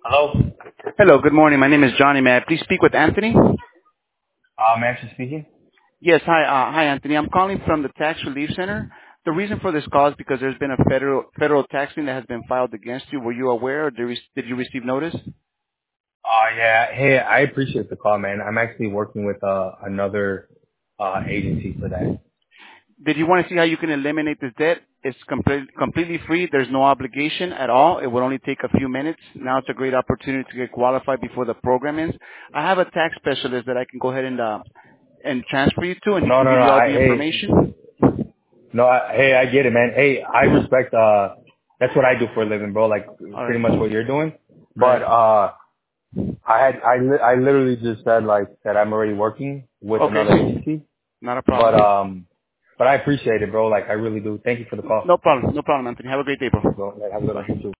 Hello? Hello, good morning. My name is Johnny. May I please speak with Anthony? Manson speaking. Yes, hi, Anthony. I'm calling from the Tax Relief Center. The reason for this call is because there's been a federal tax lien that has been filed against you. Were you aware, or did you receive notice? Yeah. Hey, I appreciate the call, man. I'm actually working with another agency for that. Did you want to see how you can eliminate this debt? It's completely free. There's no obligation at all. It would only take a few minutes. Now it's a great opportunity to get qualified before the program ends. I have a tax specialist that I can go ahead and transfer you to, and he No, can no, give no. you all the information. Hey, I get it, man. Hey, I respect. That's what I do for a living, bro. Like All pretty much what right. you're doing. But Right. I literally just said like that I'm already working with Okay. another agency. Not a But problem. but I appreciate it, bro. Like I really do. Thank you for the call. No problem. No problem, Anthony. Have a great day, bro. Bro, have a good one. Bye. You too.